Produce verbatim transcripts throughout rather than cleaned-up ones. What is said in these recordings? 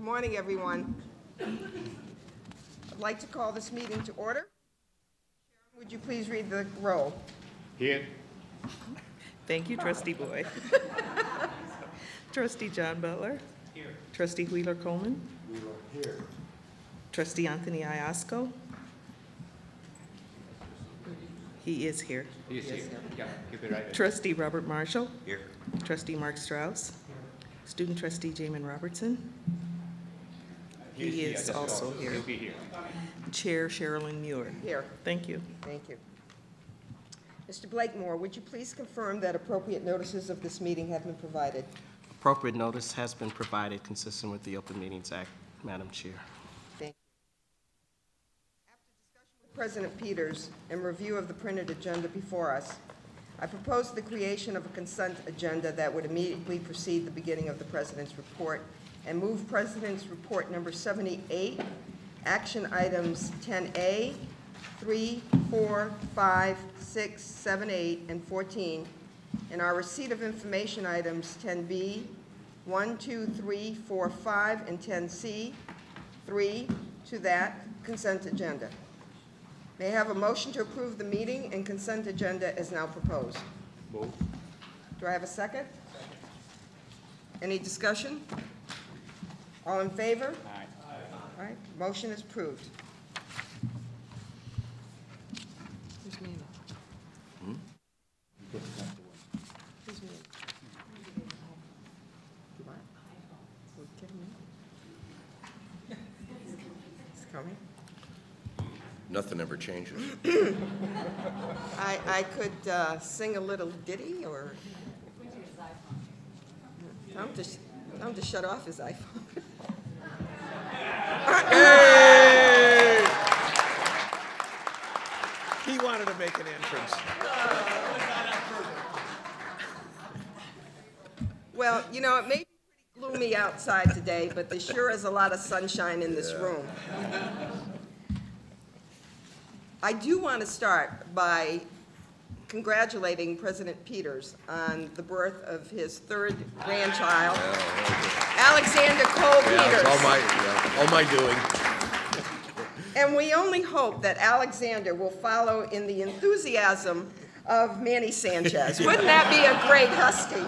morning, everyone. I'd like to call this meeting to order. Sharon, would you please read the roll? Here. Thank you, Trustee Boyd. Trustee John Butler. Here. Trustee Wheeler Coleman. Wheeler here. Trustee Anthony Iosco. He is here. He is here. Yeah, keep it right. Trustee Robert Marshall. Here. Trustee Mark Strauss. Student Trustee Jamin Robertson. He is also here. He'll be here. Chair Sherilyn Muir. Here. Thank you. Thank you. Mister Blakemore, would you please confirm that appropriate notices of this meeting have been provided? Appropriate notice has been provided consistent with the Open Meetings Act, Madam Chair. Thank you. After discussion with President Peters and review of the printed agenda before us, I propose the creation of a consent agenda that would immediately precede the beginning of the President's report and move President's report number seventy-eight, action items ten A, three, four, five, six, seven, eight, and fourteen, and our receipt of information items ten B, one, two, three, four, five, and ten C, three, to that consent agenda. May I have a motion to approve the meeting and consent agenda as now proposed? Move. Do I have a second? Any discussion? All in favor? Aye. All right, motion is approved. Who's Manny? Who's Manny? What? Are you kidding me? He's coming. Nothing ever changes. I, I could uh, sing a little ditty, or tell him to, sh- tell him to shut off his iPhone. Hey! He wanted to make an entrance. Well, you know, it may be pretty gloomy outside today, but there sure is a lot of sunshine in this room. I do want to start by congratulating President Peters on the birth of his third grandchild, Alexander Cole Yeah, Peters. it's all my, yeah, all my doing. And we only hope that Alexander will follow in the enthusiasm of Manny Sanchez. Wouldn't that be a great husky?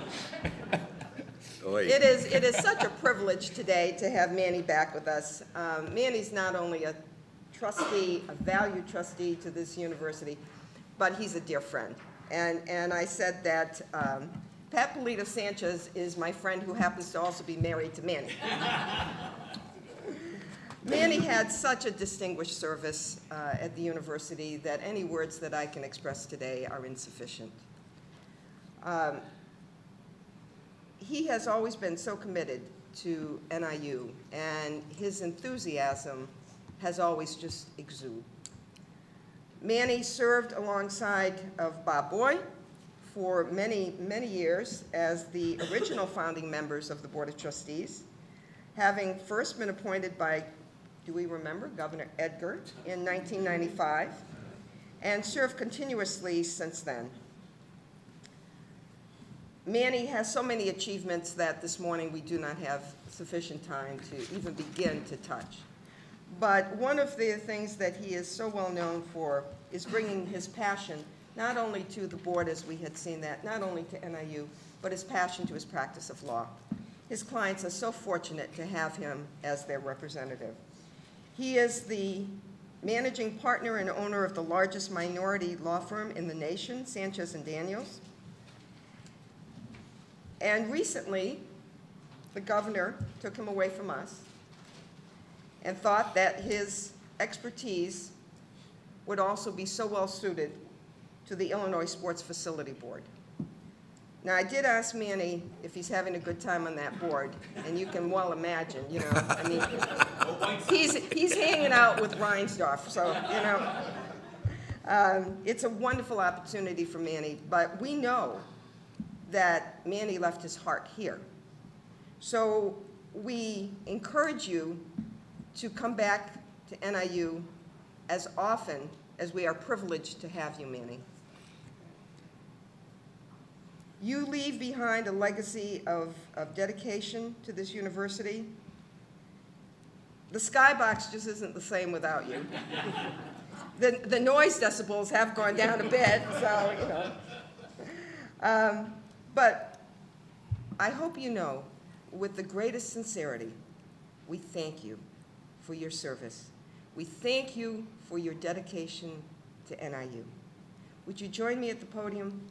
Oy. It is, it is such a privilege today to have Manny back with us. Um, Manny's not only a trustee, a valued trustee to this university, but he's a dear friend. And, and I said that um, Pat Polito Sanchez is my friend who happens to also be married to Manny. Manny had such a distinguished service uh, at the university that any words that I can express today are insufficient. Um, he has always been so committed to N I U, and his enthusiasm has always just exuded. Manny served alongside of Bob Boyd for many, many years as the original founding members of the Board of Trustees, having first been appointed by, do we remember, Governor Edgar in nineteen ninety-five, and served continuously since then. Manny has so many achievements that this morning we do not have sufficient time to even begin to touch. But one of the things that he is so well known for is bringing his passion not only to the board, as we had seen that, not only to N I U, but his passion to his practice of law. His clients are so fortunate to have him as their representative. He is the managing partner and owner of the largest minority law firm in the nation, Sanchez and Daniels. And recently, the governor took him away from us and thought that his expertise would also be so well suited to the Illinois Sports Facility Board. Now, I did ask Manny if he's having a good time on that board, and you can well imagine, you know, I mean, he's, he's hanging out with Reinsdorf, so, you know. Um, it's a wonderful opportunity for Manny, but we know that Manny left his heart here. So we encourage you to come back to N I U as often as we are privileged to have you, Manny. You leave behind a legacy of, of dedication to this university, the skybox just isn't the same without you. The, the noise decibels have gone down a bit, so, you know. Um, but I hope you know, with the greatest sincerity, we thank you for your service. We thank you for your dedication to N I U. Would you join me at the podium?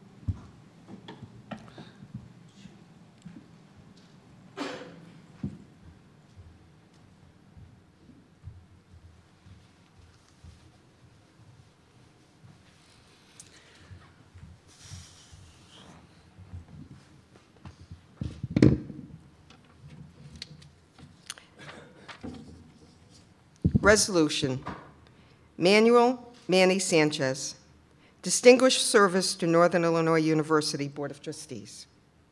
Resolution. Manuel Manny Sanchez, Distinguished Service to Northern Illinois University Board of Trustees.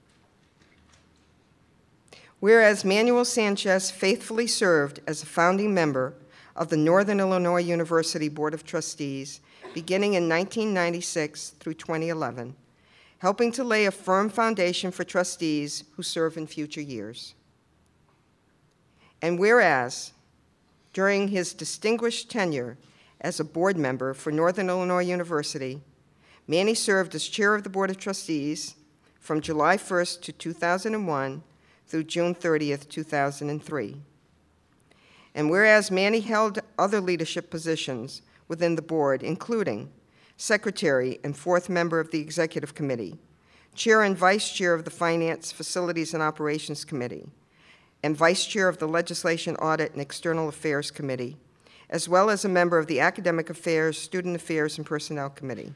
Whereas Manuel Sanchez faithfully served as a founding member of the Northern Illinois University Board of Trustees beginning in nineteen ninety-six through twenty eleven, helping to lay a firm foundation for trustees who serve in future years. And whereas during his distinguished tenure as a board member for Northern Illinois University, Manny served as chair of the Board of Trustees from July first to two thousand one through June thirtieth, two thousand three. And whereas Manny held other leadership positions within the board, including secretary and fourth member of the executive committee, chair and vice chair of the Finance, Facilities, and Operations Committee, and vice chair of the Legislation, Audit, and External Affairs Committee, as well as a member of the Academic Affairs, Student Affairs, and Personnel Committee.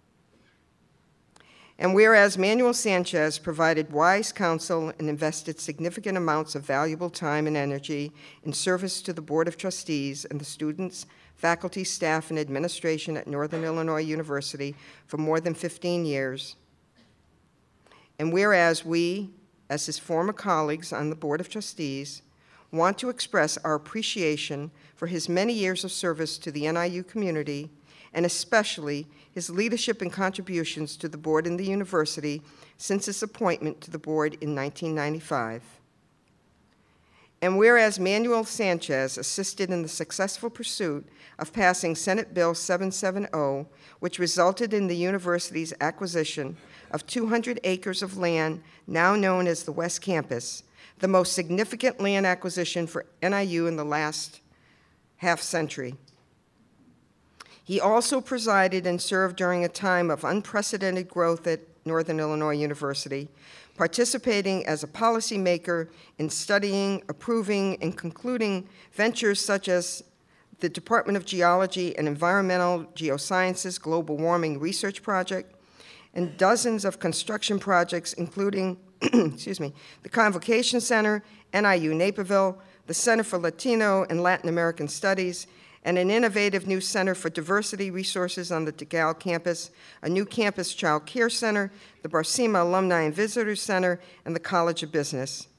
And whereas Manuel Sanchez provided wise counsel and invested significant amounts of valuable time and energy in service to the Board of Trustees and the students, faculty, staff, and administration at Northern Illinois University for more than fifteen years. And whereas we, as his former colleagues on the Board of Trustees, want to express our appreciation for his many years of service to the N I U community, and especially his leadership and contributions to the board and the university since his appointment to the board in nineteen ninety-five. And whereas Manuel Sanchez assisted in the successful pursuit of passing Senate Bill seven seventy, which resulted in the university's acquisition of two hundred acres of land now known as the West Campus, the most significant land acquisition for N I U in the last half century. He also presided and served during a time of unprecedented growth at Northern Illinois University, participating as a policymaker in studying, approving, and concluding ventures such as the Department of Geology and Environmental Geosciences Global Warming Research Project, and dozens of construction projects, including, excuse me, the Convocation Center, N I U Naperville, the Center for Latino and Latin American Studies, and an innovative new Center for Diversity Resources on the DeGale campus, a new campus child care center, the Barcema Alumni and Visitors Center, and the College of Business.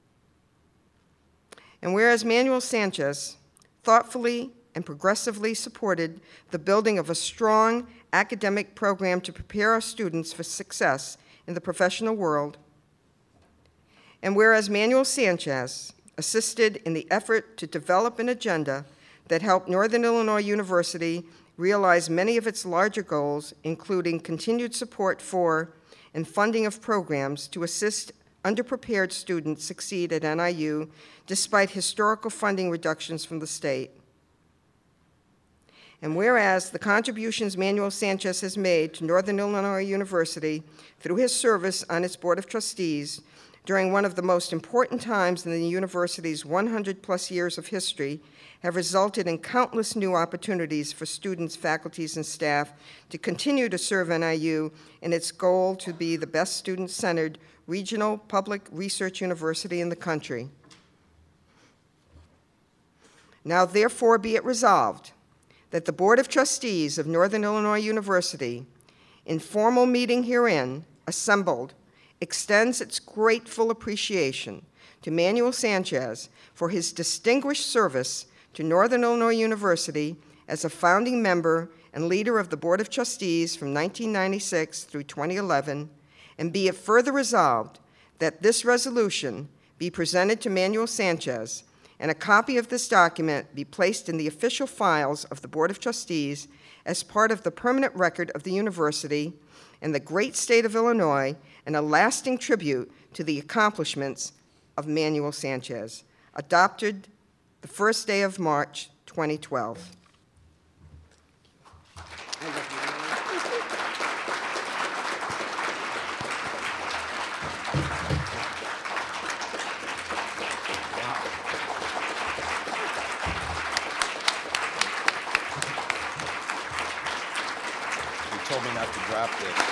And whereas Manuel Sanchez thoughtfully and progressively supported the building of a strong academic program to prepare our students for success in the professional world, and whereas Manuel Sanchez assisted in the effort to develop an agenda that helped Northern Illinois University realize many of its larger goals, including continued support for and funding of programs to assist underprepared students succeed at N I U despite historical funding reductions from the state. And whereas the contributions Manuel Sanchez has made to Northern Illinois University through his service on its Board of Trustees during one of the most important times in the university's one hundred plus years of history have resulted in countless new opportunities for students, faculties, and staff to continue to serve N I U in its goal to be the best student-centered regional public research university in the country. Now, therefore, be it resolved that the Board of Trustees of Northern Illinois University, in formal meeting herein, assembled, extends its grateful appreciation to Manuel Sanchez for his distinguished service to Northern Illinois University as a founding member and leader of the Board of Trustees from nineteen ninety-six through twenty eleven, and be it further resolved that this resolution be presented to Manuel Sanchez and a copy of this document be placed in the official files of the Board of Trustees as part of the permanent record of the university and the great state of Illinois, and a lasting tribute to the accomplishments of Manuel Sanchez, adopted the first day of March, twenty twelve. You told me not to drop this.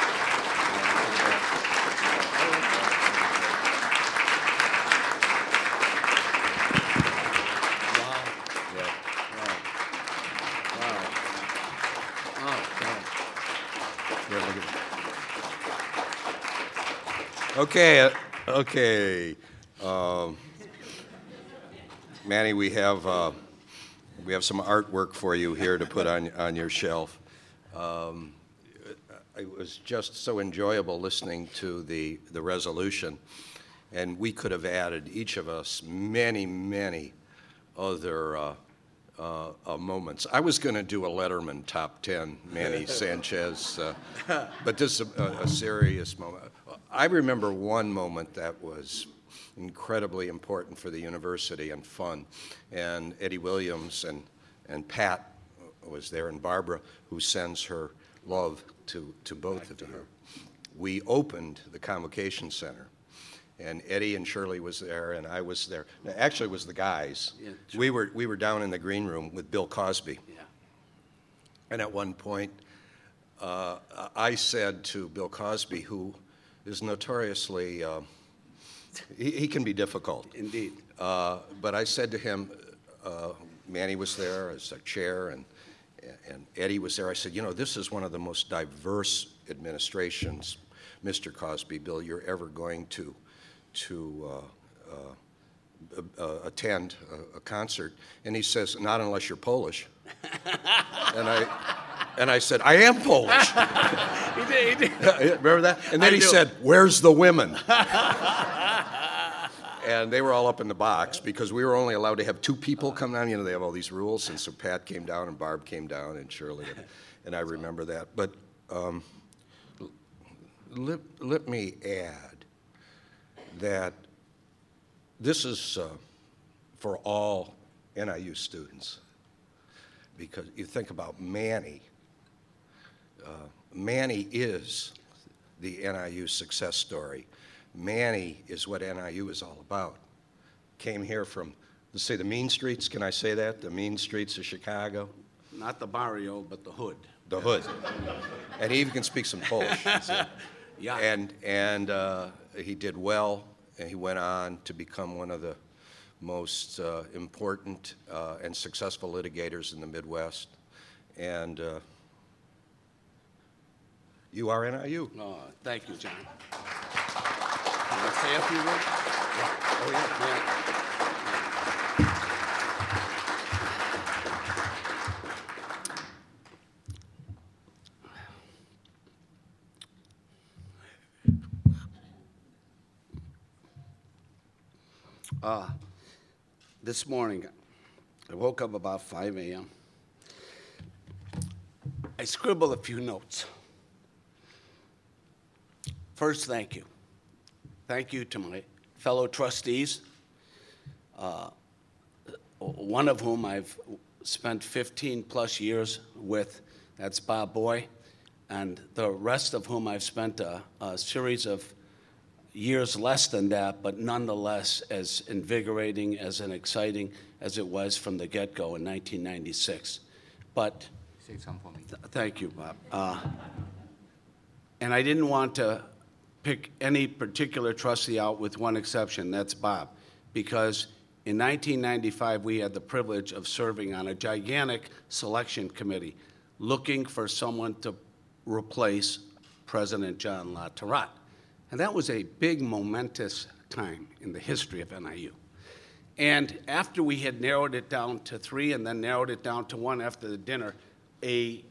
Okay, uh, okay. Um, Manny, we have uh, we have some artwork for you here to put on on your shelf. Um, it was just so enjoyable listening to the the resolution, and we could have added, each of us, many, many other uh, uh, uh, moments. I was going to do a Letterman top ten, Manny Sanchez, uh, but this is a, a serious moment. I remember one moment that was incredibly important for the university and fun, and Eddie Williams and, and Pat was there, and Barbara, who sends her love to, to both of you. We opened the Convocation Center, and Eddie and Shirley was there, and I was there. No, actually, it was the guys. Yeah, sure. We were, we were down in the green room with Bill Cosby. Yeah. And at one point, uh, I said to Bill Cosby, who is notoriously, uh, he, he can be difficult. Indeed. Uh, but I said to him, uh, Manny was there as a chair, and, and Eddie was there. I said, you know, this is one of the most diverse administrations, Mister Cosby, Bill, you're ever going to, to uh, uh, uh, attend a, a concert. And he says, not unless you're Polish. and I and I said, I am Polish. He did, he did. Remember that? And then I he do. said, where's the women? And they were all up in the box because we were only allowed to have two people come down. You know, they have all these rules. And so Pat came down and Barb came down and Shirley. And, and I remember that. But um, let, let me add that this is uh, for all N I U students. Because you think about Manny. Uh, Manny is the N I U success story. Manny is what N I U is all about. Came here from, let's say, the mean streets. Can I say that? The mean streets of Chicago. Not the barrio, but the hood. The hood. And he even can speak some Polish. So. Yeah. And, and uh, he did well, and he went on to become one of the most uh, important uh, and successful litigators in the Midwest. And uh, you are N I U. Oh, thank you, John. Can I say a few words? Oh, yeah. Uh, this morning, I woke up about five A M I scribbled a few notes. First, thank you. Thank you to my fellow trustees, uh, one of whom I've spent fifteen plus years with. That's Bob Boy, and the rest of whom I've spent a, a series of years less than that, but nonetheless as invigorating, as and exciting as it was from the get-go in nineteen ninety-six. But Say something for me. th- thank you, Bob. Uh, and I didn't want to pick any particular trustee out with one exception, that's Bob, because in nineteen ninety-five we had the privilege of serving on a gigantic selection committee looking for someone to replace President John LaTourette. And that was a big, momentous time in the history of N I U. And after we had narrowed it down to three and then narrowed it down to one after the dinner, a,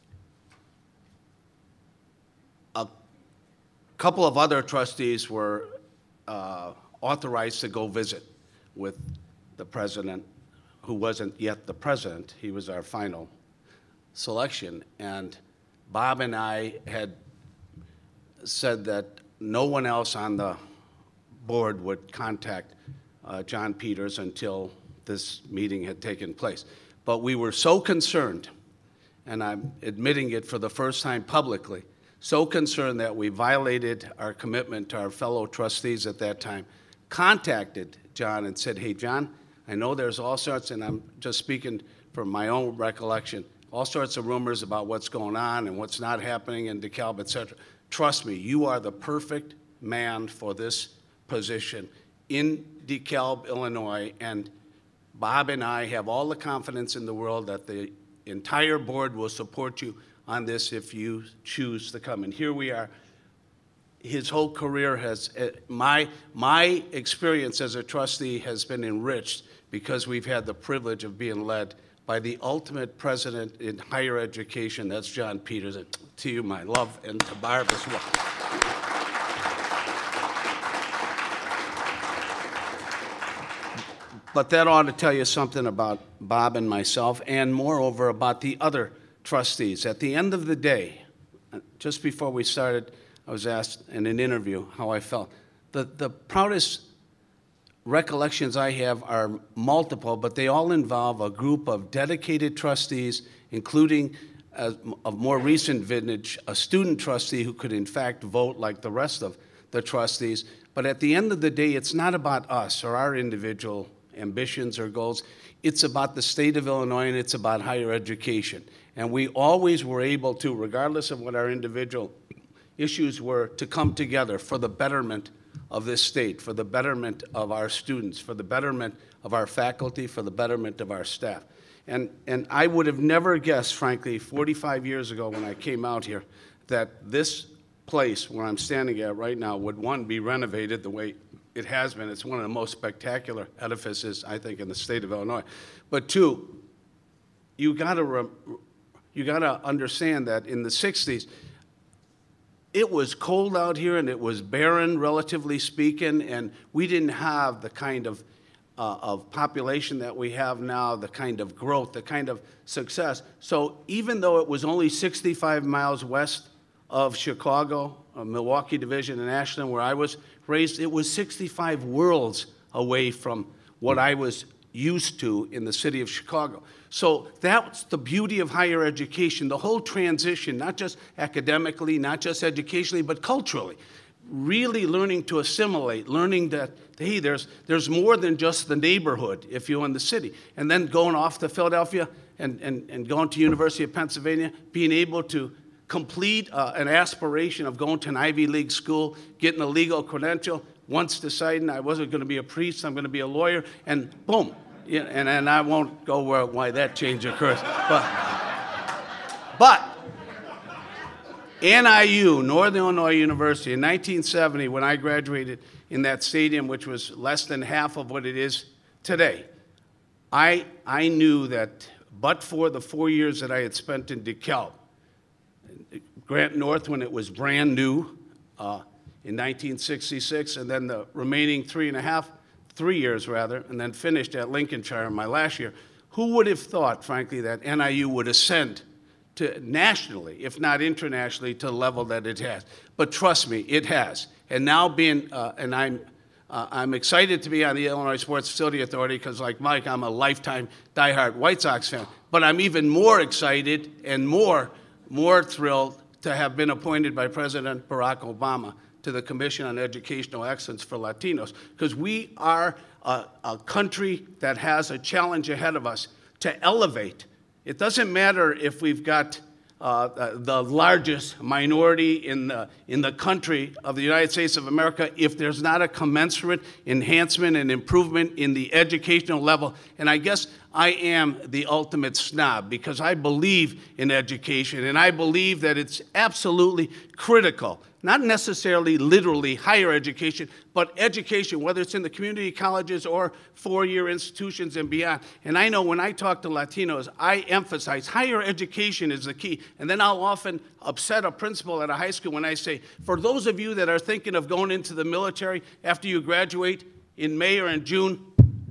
a couple of other trustees were uh, authorized to go visit with the president, who wasn't yet the president. He was our final selection. And Bob and I had said that no one else on the board would contact uh, John Peters until this meeting had taken place. But we were so concerned, and I'm admitting it for the first time publicly, so concerned that we violated our commitment to our fellow trustees at that time, contacted John and said, hey, John, I know there's all sorts, and I'm just speaking from my own recollection, all sorts of rumors about what's going on and what's not happening in DeKalb, et cetera. Trust me, you are the perfect man for this position in DeKalb, Illinois, and Bob and I have all the confidence in the world that the entire board will support you on this if you choose to come. And here we are. His whole career has, uh, my, my experience as a trustee has been enriched because we've had the privilege of being led by the ultimate president in higher education. That's John Peters. And to you, my love, and to Barb as well. But that ought to tell you something about Bob and myself, and moreover about the other trustees. At the end of the day, just before we started, I was asked in an interview how I felt. The, the proudest recollections I have are multiple, but they all involve a group of dedicated trustees, including, uh, of more recent vintage, a student trustee who could in fact vote like the rest of the trustees. But at the end of the day, it's not about us or our individual ambitions or goals. It's about the state of Illinois, and it's about higher education. And we always were able to, regardless of what our individual issues were, to come together for the betterment of this state, for the betterment of our students, for the betterment of our faculty, for the betterment of our staff. And, and I would have never guessed, frankly, forty-five years ago when I came out here, that this place where I'm standing at right now would, one, be renovated the way it has been. It's one of the most spectacular edifices, I think, in the state of Illinois. But two, you gotta, you gotta understand that in the sixties, it was cold out here and it was barren, relatively speaking, and we didn't have the kind of, uh, of population that we have now, the kind of growth, the kind of success. So even though it was only sixty-five miles west of Chicago, uh, Milwaukee Division and Ashland, where I was raised, it was sixty-five worlds away from what I was used to in the city of Chicago. So that's the beauty of higher education, the whole transition, not just academically, not just educationally, but culturally. Really learning to assimilate, learning that, hey, there's, there's more than just the neighborhood, if you're in the city. And then going off to Philadelphia and, and, and going to University of Pennsylvania, being able to complete uh, an aspiration of going to an Ivy League school, getting a legal credential, once deciding I wasn't going to be a priest, I'm going to be a lawyer, and boom. Yeah, and, and I won't go where, why that change occurs. But, but N I U, Northern Illinois University, in nineteen seventy, when I graduated in that stadium, which was less than half of what it is today, I, I knew that but for the four years that I had spent in DeKalb, Grant North when it was brand new uh, in nineteen sixty-six, and then the remaining three and a half, three years rather, and then finished at Lincolnshire in my last year. Who would have thought, frankly, that N I U would ascend to nationally, if not internationally, to the level that it has? But trust me, it has. And now being, uh, and I'm, uh, I'm excited to be on the Illinois Sports Facility Authority because, like Mike, I'm a lifetime diehard White Sox fan. But I'm even more excited and more, more thrilled to have been appointed by President Barack Obama to the Commission on Educational Excellence for Latinos, because we are a, a country that has a challenge ahead of us to elevate. It doesn't matter if we've got uh, the largest minority in the, in the country of the United States of America if there's not a commensurate enhancement and improvement in the educational level. And I guess I am the ultimate snob because I believe in education, and I believe that it's absolutely critical. Not necessarily literally higher education, but education, whether it's in the community colleges or four-year institutions and beyond. And I know when I talk to Latinos, I emphasize higher education is the key. And then I'll often upset a principal at a high school when I say, for those of you that are thinking of going into the military after you graduate in May or in June,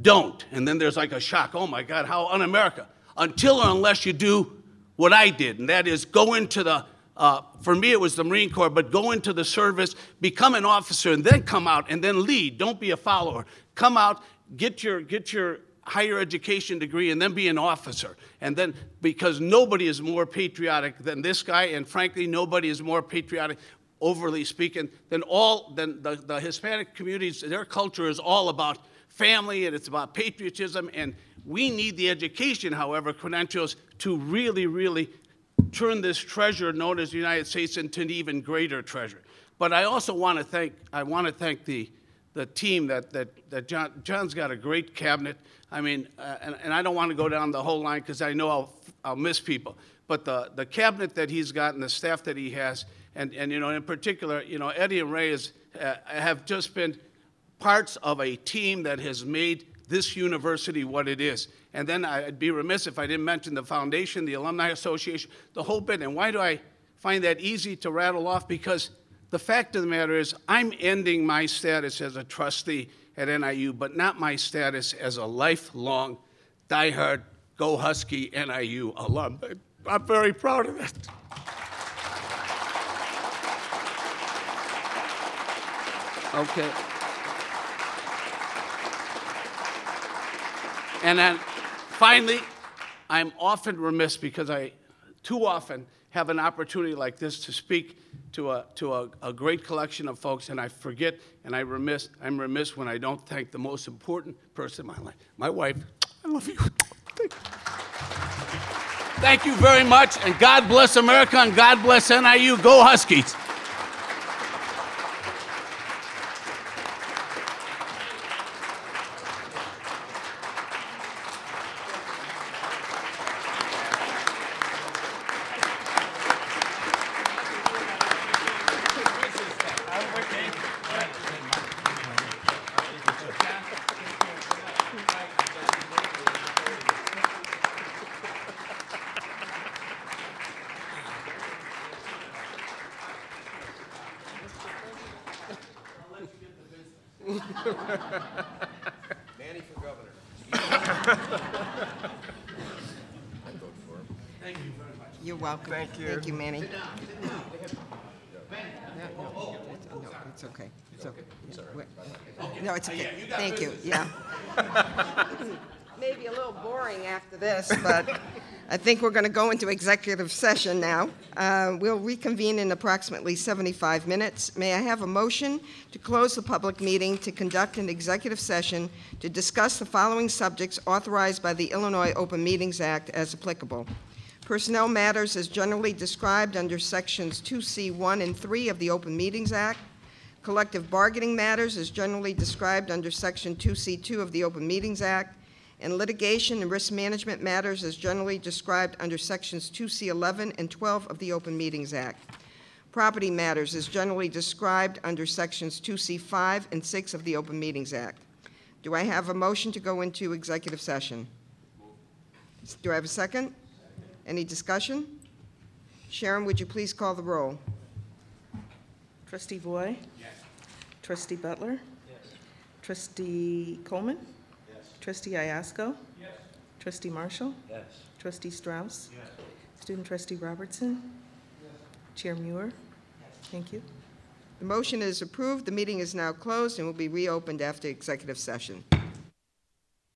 don't. And then there's like a shock. Oh my God, how un-America. Until or unless you do what I did, and that is go into the, uh, for me it was the Marine Corps, but go into the service, become an officer, and then come out and then lead. Don't be a follower. Come out, get your, get your higher education degree, and then be an officer. And then, because nobody is more patriotic than this guy, and frankly, nobody is more patriotic, overly speaking, than all, than the, the Hispanic communities. Their culture is all about family, and it's about patriotism, and we need the education, however, credentials, to really, really turn this treasure known as the United States into an even greater treasure. But I also want to thank, I want to thank the, the team that, that, that John, John's got a great cabinet. I mean, uh, and, and I don't want to go down the whole line because I know I'll, I'll miss people. But the, the cabinet that he's got and the staff that he has, and, and you know, in particular, you know, Eddie and Ray is, uh, have just been parts of a team that has made this university what it is. And then I'd be remiss if I didn't mention the foundation, the Alumni Association, the whole bit. And why do I find that easy to rattle off? Because the fact of the matter is I'm ending my status as a trustee at N I U, but not my status as a lifelong, diehard, Go Husky N I U alum. I'm very proud of it. Okay. And then finally, I'm often remiss because I too often have an opportunity like this to speak to a to a, a great collection of folks, and I forget and I remiss I'm remiss when I don't thank the most important person in my life, my wife. I love you. Thank you. Thank you very much, and God bless America, and God bless N I U. Go Huskies. Manny for governor. Thank you very much. You're welcome. Thank you. Thank you, Manny. No, no, no, it's okay. It's okay. No, it's okay. Thank you, yeah. Maybe a little boring after this, but I think we're going to go into executive session now. Uh, We'll reconvene in approximately seventy-five minutes. May I have a motion to close the public meeting to conduct an executive session to discuss the following subjects authorized by the Illinois Open Meetings Act as applicable? Personnel matters as generally described under Sections two C one and three of the Open Meetings Act. Collective bargaining matters as generally described under Section two C two of the Open Meetings Act. And litigation and risk management matters as generally described under Sections two C eleven and twelve of the Open Meetings Act. Property matters as generally described under Sections two C five and six of the Open Meetings Act. Do I have a motion to go into executive session? Do I have a second? Any discussion? Sharon, would you please call the roll? Trustee Voy? Yes. Trustee Butler? Yes. Trustee Coleman? Yes. Trustee Iasco? Yes. Trustee Marshall? Yes. Trustee Strauss? Yes. Student Trustee Robertson? Yes. Chair Muir? Yes. Thank you. The motion is approved. The meeting is now closed and will be reopened after executive session.